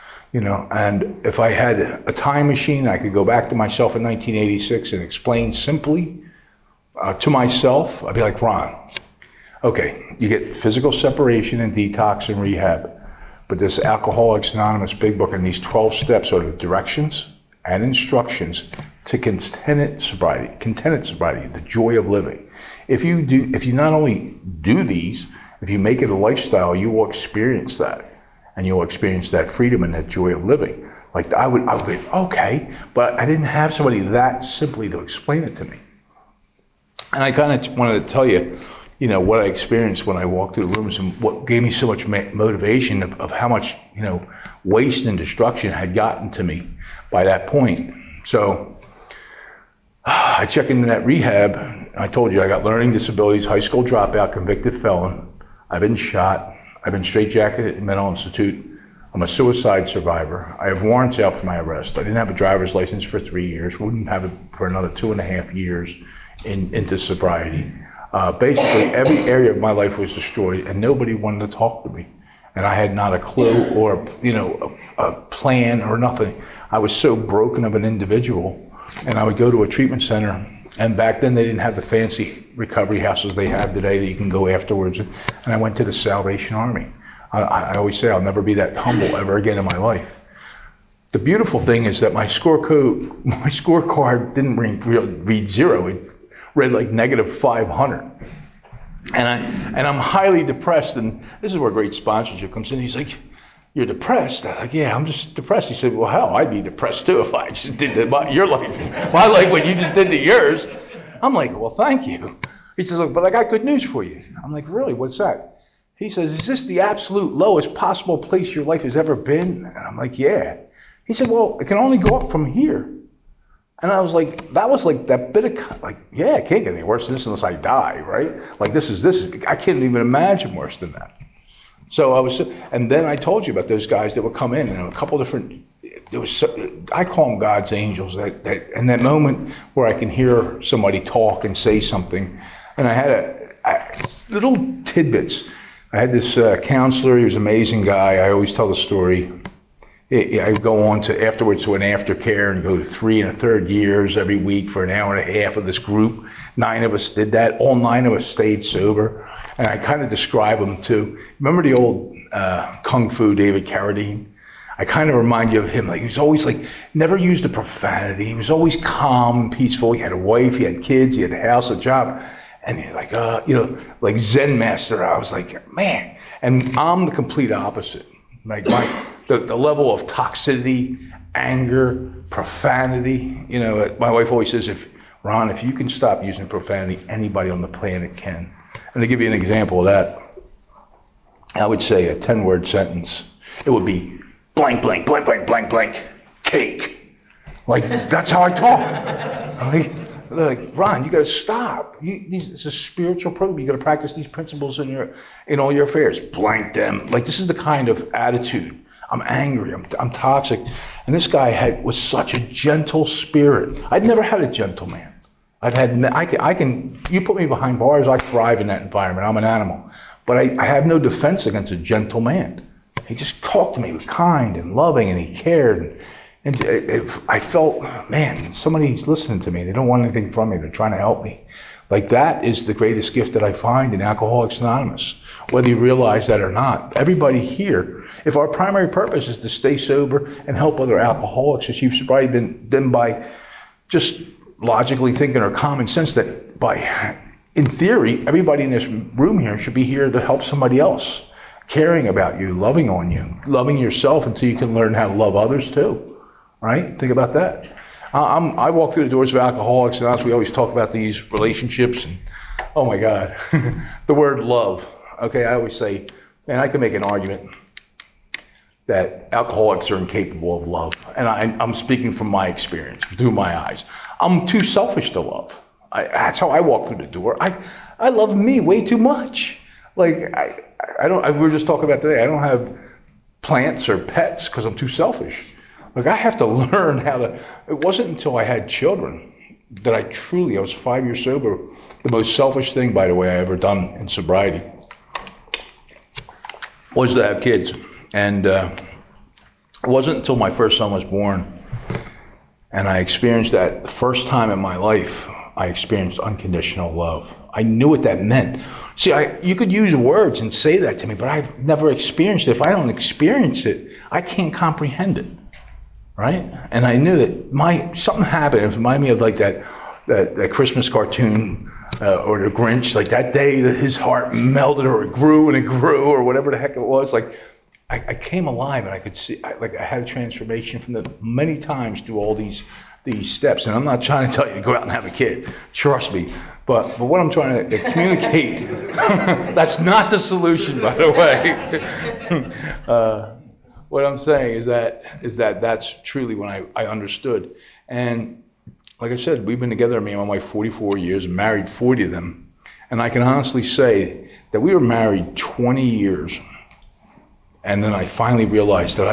And if I had a time machine, I could go back to myself in 1986 and explain simply to myself. I'd be like, Ron, okay, you get physical separation and detox and rehab. But this Alcoholics Anonymous Big Book and these 12 steps are the directions and instructions to contented sobriety, the joy of living. If you not only do these, if you make it a lifestyle, you will experience that. And you'll experience that freedom and that joy of living. Like I would be, okay, but I didn't have somebody that simply to explain it to me. And I kind of wanted to tell you, what I experienced when I walked through the rooms and what gave me so much motivation of how much, waste and destruction had gotten to me by that point. So I checked into that rehab. I told you I got learning disabilities, high school dropout, convicted felon. I've been shot. I've been straitjacketed at mental institute. I'm a suicide survivor. I have warrants out for my arrest. I didn't have a driver's license for 3 years. Wouldn't have it for another 2.5 years into sobriety. Basically, every area of my life was destroyed, and nobody wanted to talk to me. And I had not a clue or a plan or nothing. I was so broken of an individual. And I would go to a treatment center, and back then they didn't have the fancy recovery houses they have today that you can go afterwards. And I went to the Salvation Army. I always say I'll never be that humble ever again in my life. The beautiful thing is that my scorecard didn't read 0. It read like -500. And I'm highly depressed, and this is where great sponsorship comes in. He's like, "You're depressed?" I'm like, "Yeah, I'm just depressed." He said, "Well, hell, I'd be depressed too if I just did your life. My life, what you just did to yours." I'm like, "Well, thank you." He says, "Look, but I got good news for you." I'm like, "Really? What's that?" He says, "Is this the absolute lowest possible place your life has ever been?" And I'm like, "Yeah." He said, "Well, it can only go up from here." And I was like, that was like that bit of, like, yeah, it can't get any worse than this unless I die, right? Like this is, I can't even imagine worse than that. So and then I told you about those guys that would come in, and a couple different, I call them God's angels, that in that moment where I can hear somebody talk and say something. And I had little tidbits. I had this counselor, he was an amazing guy. I always tell the story. I go on to afterwards to an aftercare and go to 3 1/3 years every week for an hour and a half of this group. 9 of us did that. All 9 of us stayed sober. And I kind of describe them too. Remember the old Kung Fu David Carradine? I kind of remind you of him. Like he was always like, never used a profanity. He was always calm and peaceful. He had a wife, he had kids, he had a house, a job. And you're like, like Zen master. I was like, man. And I'm the complete opposite. Like the level of toxicity, anger, profanity. My wife always says, Ron, if you can stop using profanity, anybody on the planet can. And to give you an example of that, I would say a 10-word sentence. It would be blank, blank, blank, blank, blank, blank, cake. Like, that's how I talk. Like, Ron, you got to stop. It's a spiritual program. You got to practice these principles in all your affairs. Blank them. Like, this is the kind of attitude. I'm angry. I'm toxic. And this guy was such a gentle spirit. I'd never had a gentle man. You put me behind bars, I thrive in that environment. I'm an animal. But I have no defense against a gentle man. He just talked to me, was kind and loving, and he cared. And I felt, man, somebody's listening to me. They don't want anything from me. They're trying to help me. Like that is the greatest gift that I find in Alcoholics Anonymous, whether you realize that or not. Everybody here, if our primary purpose is to stay sober and help other alcoholics achieve sobriety, then by just logically thinking or common sense in theory, everybody in this room here should be here to help somebody else, caring about you, loving on you, loving yourself until you can learn how to love others too. Right? Think about that. I walk through the doors of Alcoholics Anonymous. We always talk about these relationships, and oh my God, the word love. Okay, I always say, man, I can make an argument that alcoholics are incapable of love, and I'm speaking from my experience, through my eyes. I'm too selfish to love. That's how I walk through the door. I love me way too much. Like I don't. We were just talking about today. I don't have plants or pets because I'm too selfish. Like I have to learn how to. It wasn't until I had children that I was 5 years sober The most selfish thing, by the way, I ever done in sobriety was to have kids. And it wasn't until my first son was born and I experienced that the first time in my life, I experienced unconditional love. I knew what that meant. See, you could use words and say that to me, but I've never experienced it. If I don't experience it, I can't comprehend it, right? And I knew that something happened. It reminded me of like that Christmas cartoon or the Grinch, like that day that his heart melted or it grew and it grew or whatever the heck it was. Like I came alive and I could see, I had a transformation from the many times through all these steps. And I'm not trying to tell you to go out and have a kid. Trust me. But what I'm trying to communicate, that's not the solution, by the way. What I'm saying is that that's truly when I understood. And like I said, we've been together, me and my wife, 44 years, married 40 of them. And I can honestly say that we were married 20 years. And then I finally realized that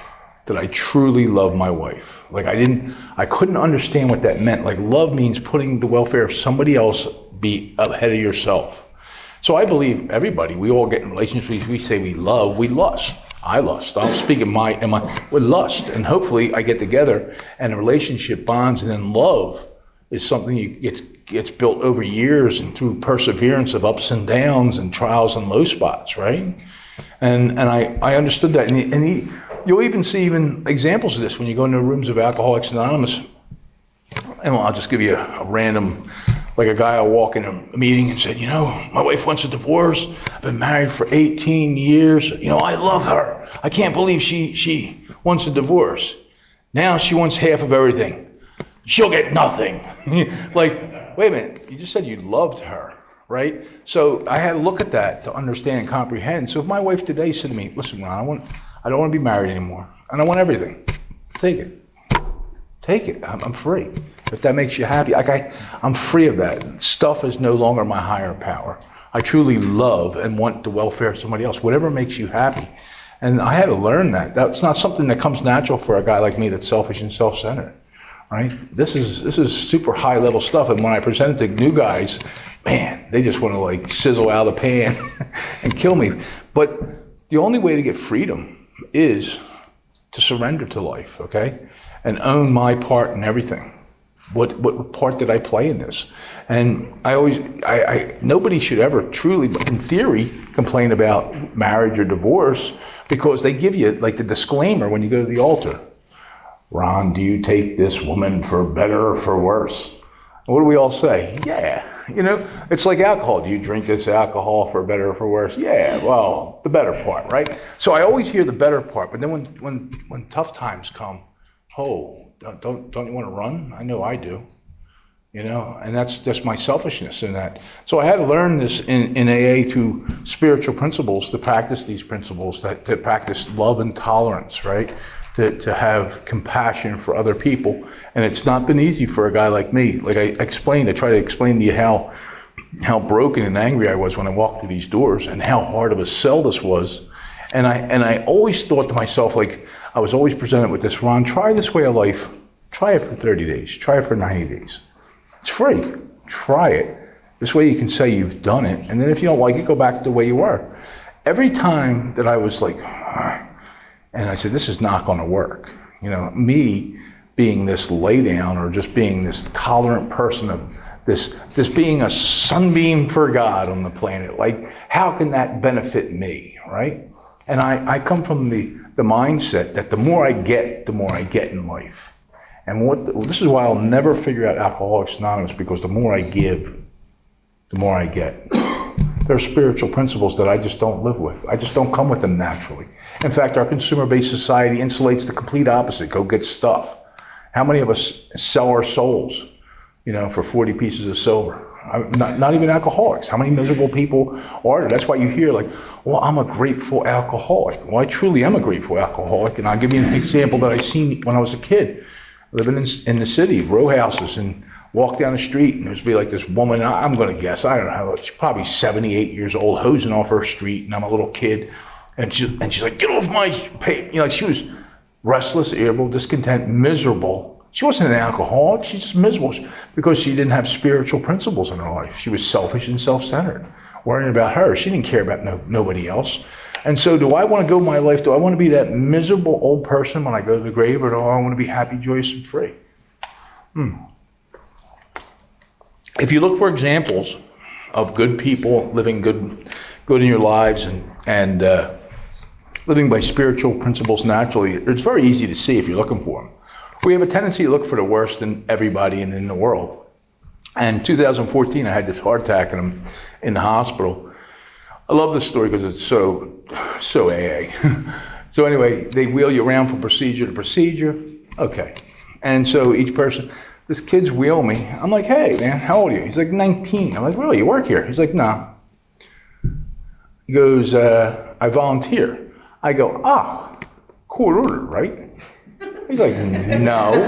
I truly love my wife. Like I couldn't understand what that meant. Like love means putting the welfare of somebody else be ahead of yourself. So I believe everybody, we all get in relationships, we say we love, we lust. I lust. I'll speak in with lust. And hopefully I get together and a relationship bonds, and then love is something gets built over years and through perseverance of ups and downs and trials and low spots, right? And I understood that. And you'll even see examples of this when you go into rooms of Alcoholics Anonymous. And I'll just give you a random, like a guy will walk in a meeting and said, my wife wants a divorce. I've been married for 18 years. I love her. I can't believe she wants a divorce. Now she wants half of everything. She'll get nothing. Like, wait a minute. You just said you loved her, right? So I had to look at that to understand and comprehend. So if my wife today said to me, listen, Ron, I don't want to be married anymore. And I want everything. Take it. Take it. I'm free. If that makes you happy, I'm free of that. Stuff is no longer my higher power. I truly love and want the welfare of somebody else, whatever makes you happy. And I had to learn that. That's not something that comes natural for a guy like me that's selfish and self-centered, right? This is super high level stuff. And when I present it to new guys, man, they just want to like sizzle out of the pan and kill me. But the only way to get freedom is to surrender to life, okay? And own my part in everything. What part did I play in this? And nobody should ever truly, in theory, complain about marriage or divorce, because they give you like the disclaimer when you go to the altar. Ron, do you take this woman for better or for worse? And what do we all say? Yeah. It's like alcohol. Do you drink this alcohol for better or for worse? Yeah, well, the better part, right? So I always hear the better part, but then when tough times come, don't you want to run? I know I do. And that's just my selfishness in that. So I had to learn this in AA through spiritual principles, to practice these principles, to practice love and tolerance, right? To have compassion for other people. And it's not been easy for a guy like me. Like I try to explain to you how broken and angry I was when I walked through these doors, and how hard of a sell this was. And I always thought to myself, like, I was always presented with this, Ron, try this way of life. Try it for 30 days. Try it for 90 days. It's free. Try it. This way you can say you've done it. And then if you don't like it, go back to the way you were. Every time that I was like, and I said, this is not going to work. Me being this lay down, or just being this tolerant person of this being a sunbeam for God on the planet. Like, how can that benefit me, right? And I come from the mindset that the more I get in life. And this is why I'll never figure out Alcoholics Anonymous, because the more I give, the more I get. There are spiritual principles that I just don't live with. I just don't come with them naturally. In fact, our consumer-based society insulates the complete opposite. Go get stuff. How many of us sell our souls, for 40 pieces of silver? Not even alcoholics. How many miserable people are there? That's why you hear like, well, I'm a grateful alcoholic. Well, I truly am a grateful alcoholic. And I'll give you an example that I seen when I was a kid, living in the city, row houses, and walk down the street, and there'd be like this woman, I'm going to guess, I don't know how, she's probably 78 years old, hosing off her street, and I'm a little kid, and she's like, get off my pay. She was restless, irritable, discontent, miserable, She wasn't an alcoholic. She's just miserable because she didn't have spiritual principles in her life. She was selfish and self-centered, worrying about her. She didn't care about nobody else. And so do I want to go my life? Do I want to be that miserable old person when I go to the grave, or do I want to be happy, joyous, and free? If you look for examples of good people living good in your lives and living by spiritual principles naturally, it's very easy to see if you're looking for them. We have a tendency to look for the worst in everybody and in the world. And in 2014, I had this heart attack and I'm in the hospital. I love this story because it's so AA. So anyway, they wheel you around from procedure to procedure. Okay. And so each person, this kid's wheel me. I'm like, hey, man, how old are you? He's like 19. I'm like, really, you work here? He's like, no. He goes, I volunteer. I go, court order, right? He's like, no.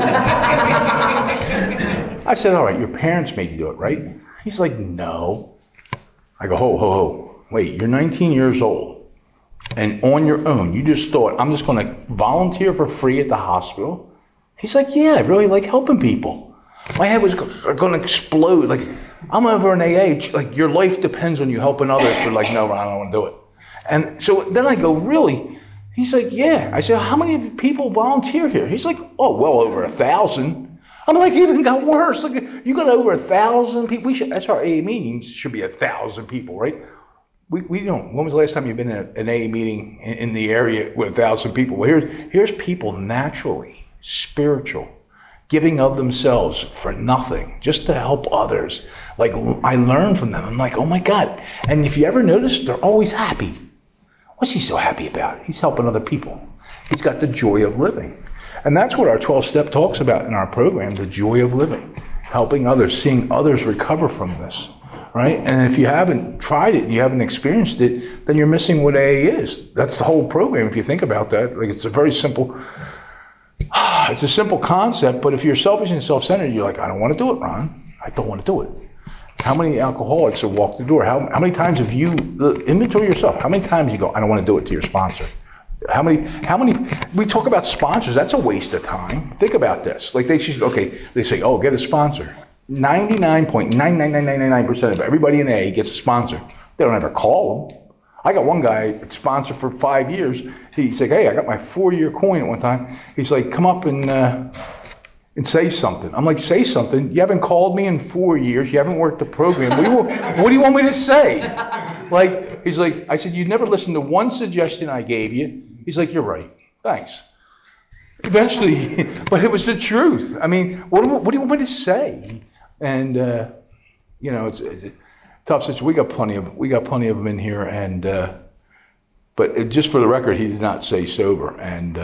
I said, all right, your parents made you do it, right? He's like, no. I go, ho. Wait, you're 19 years old, and on your own, you just thought, I'm just going to volunteer for free at the hospital? He's like, yeah, I really like helping people. My head was going to explode. Like, I'm over in AA. Like, your life depends on you helping others. You're like, no, Ron, I don't want to do it. And so then I go, really? He's like, yeah. I said, how many people volunteer here? He's like, oh, well over 1,000. I'm like, even got worse. Like, you got over 1,000 people. That's our AA meetings. Should be 1,000 people, right? We don't. When was the last time you've been in an AA meeting in the area with 1,000 people? Well, here's people naturally spiritual, giving of themselves for nothing, just to help others. Like, I learn from them. I'm like, oh my God. And if you ever notice, they're always happy. What's he so happy about? He's helping other people. He's got the joy of living. And that's what our 12-step talks about in our program, the joy of living, helping others, seeing others recover from this, right? And if you haven't tried it, you haven't experienced it, then you're missing what AA is. That's the whole program, if you think about that. Like, it's a very simple, it's a simple concept, but if you're selfish and self-centered, you're like, I don't want to do it, Ron. I don't want to do it. How many alcoholics have walked the door? How many times have you, inventory yourself, how many times you go, I don't want to do it, to your sponsor? How many, we talk about sponsors, that's a waste of time. Think about this. Like, they say, oh, get a sponsor. 99.99999% of everybody in AA gets a sponsor. They don't ever call them. I got one guy sponsored for 5 years. He's like, hey, I got my 4-year coin at one time. He's like, come up and say something. I'm like, say something? You haven't called me in 4 years. You haven't worked the program. What do you want me to say? Like, he's like, I said, you never listened to one suggestion I gave you. He's like, you're right. Thanks. Eventually, but it was the truth. I mean, what do you want me to say? And it's a tough situation. We got plenty of them in here, and but just for the record, he did not say sober, and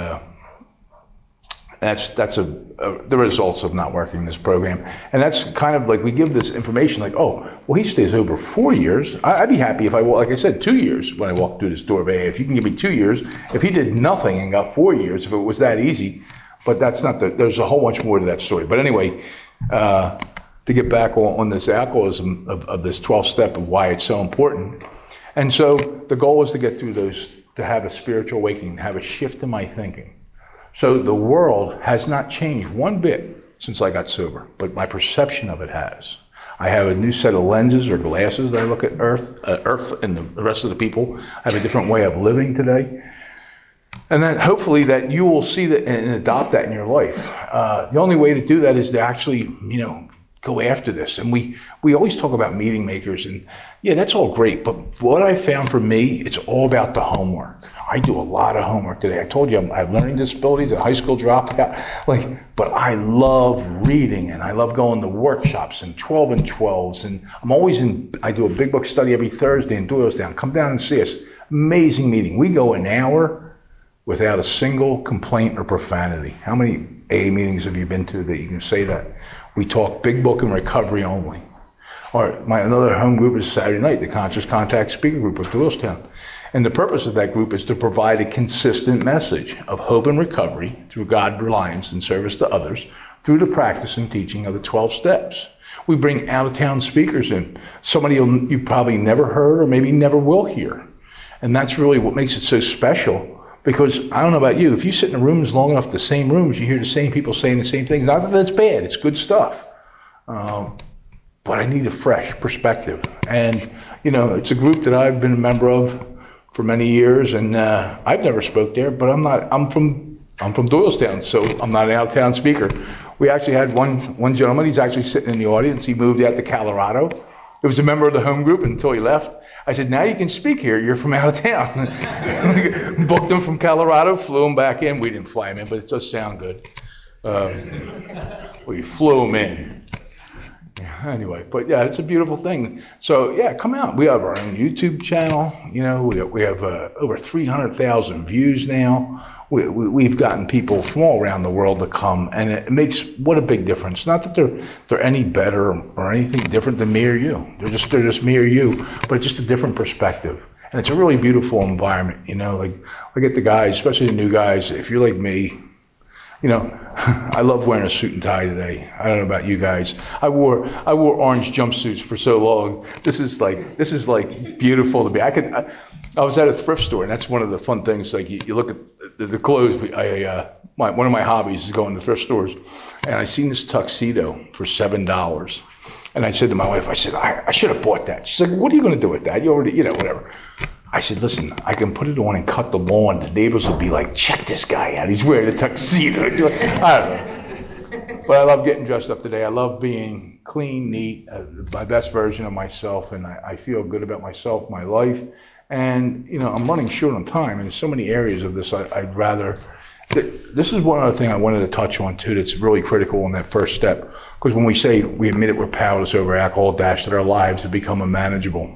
that's the results of not working this program. And that's kind of like, we give this information like, oh, well, he stays over 4 years. I'd be happy if like I said, 2 years when I walked through this door of AA. If you can give me 2 years, if he did nothing and got 4 years, if it was that easy. But that's not there's a whole bunch more to that story. But anyway, to get back on this alcoholism of this 12th step of why it's so important. And so the goal is to get through those, to have a spiritual awakening, have a shift in my thinking. So the world has not changed one bit since I got sober, but my perception of it has. I have a new set of lenses or glasses that I look at Earth and the rest of the people. I have a different way of living today. And then hopefully that you will see that and adopt that in your life. The only way to do that is to actually, go after this. And we always talk about meeting makers, and yeah, that's all great. But what I found for me, it's all about the homework. I do a lot of homework today. I told you I have learning disabilities, a high school dropout. But I love reading, and I love going to workshops and 12 and 12s. And I do a big book study every Thursday in Doylestown. Come down and see us. Amazing meeting. We go an hour without a single complaint or profanity. How many AA meetings have you been to that you can say that? We talk big book and recovery only. Another home group is Saturday night, the Conscious Contact Speaker Group of Doylestown. And the purpose of that group is to provide a consistent message of hope and recovery through God reliance and service to others through the practice and teaching of the 12 steps. We bring out-of-town speakers in. Somebody you probably never heard or maybe never will hear. And that's really what makes it so special. Because I don't know about you, if you sit in rooms long enough, the same rooms, you hear the same people saying the same things. Not that it's bad, it's good stuff. But I need a fresh perspective. And, it's a group that I've been a member of for many years, and I've never spoke there, but I'm from Doylestown, so I'm not an out-of-town speaker. We actually had one gentleman, he's actually sitting in the audience, he moved out to Colorado. He was a member of the home group until he left. I said, now you can speak here, you're from out of town. Booked him from Colorado, flew him back in. We didn't fly him in, but it does sound good. We flew him in. Anyway, but yeah, it's a beautiful thing. So yeah, come out. We have our own YouTube channel. We have over 300,000 views now. We've gotten people from all around the world to come, and it makes what a big difference. Not that they're any better or anything different than me or you. They're just me or you, but it's just a different perspective. And it's a really beautiful environment. Like I get the guys, especially the new guys. If you're like me, I love wearing a suit and tie today. I don't know about you guys. I wore orange jumpsuits for so long. This is like beautiful to be. I was at a thrift store, and that's one of the fun things. Like you look at the clothes. One of my hobbies is going to thrift stores, and I seen this tuxedo for $7. And I said to my wife, I should have bought that. She's like, what are you going to do with that? You already, whatever. I said, listen, I can put it on and cut the lawn. The neighbors will be like, check this guy out. He's wearing a tuxedo. I don't know. But I love getting dressed up today. I love being clean, neat, my best version of myself. And I feel good about myself, my life. And, I'm running short on time. And there's so many areas of this I'd rather. This is one other thing I wanted to touch on, too, that's really critical in that first step. Because when we say we admit it, we're powerless over alcohol, that our lives have become unmanageable.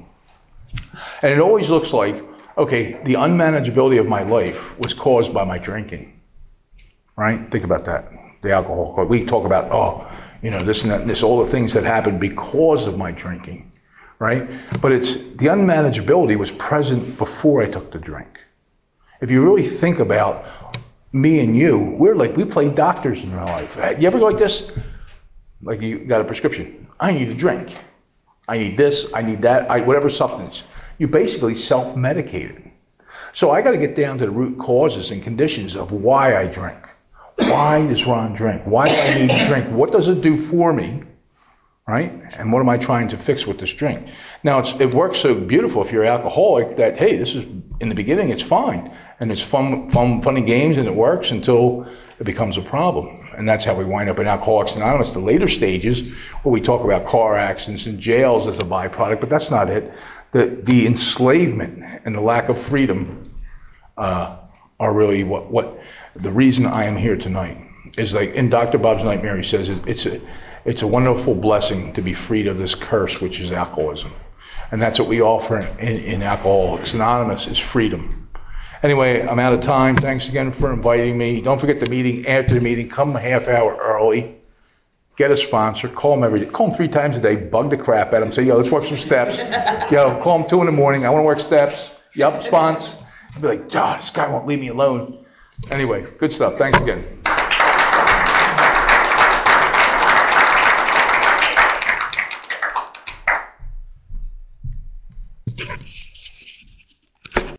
And it always looks like, okay, the unmanageability of my life was caused by my drinking, right? Think about that, the alcohol. We talk about, this and that and this, all the things that happened because of my drinking, right? But the unmanageability was present before I took the drink. If you really think about me and you, we play doctors in our life. You ever go like this? Like you got a prescription. I need a drink. I need this, I need that, whatever substance. You basically self-medicated. So I got to get down to the root causes and conditions of why I drink. Why does Ron drink? Why do I need to drink? What does it do for me? Right? And what am I trying to fix with this drink? Now, it works so beautiful if you're alcoholic that, hey, this is, in the beginning, it's fine. And it's funny games, and it works until it becomes a problem. And that's how we wind up in Alcoholics Anonymous, the later stages, where we talk about car accidents and jails as a byproduct, but that's not it. The enslavement and the lack of freedom are really what the reason I am here tonight is. Like in Dr. Bob's Nightmare, he says it's a wonderful blessing to be freed of this curse, which is alcoholism. And that's what we offer in Alcoholics Anonymous, is freedom. Anyway, I'm out of time. Thanks again for inviting me. Don't forget the meeting. After the meeting, come a half hour early. Get a sponsor. Call them Call them 3 times a day. Bug the crap out of them. Say, let's work some steps. Call them 2 in the morning. I want to work steps. Yup, spons. I'll be like, this guy won't leave me alone. Anyway, good stuff. Thanks again.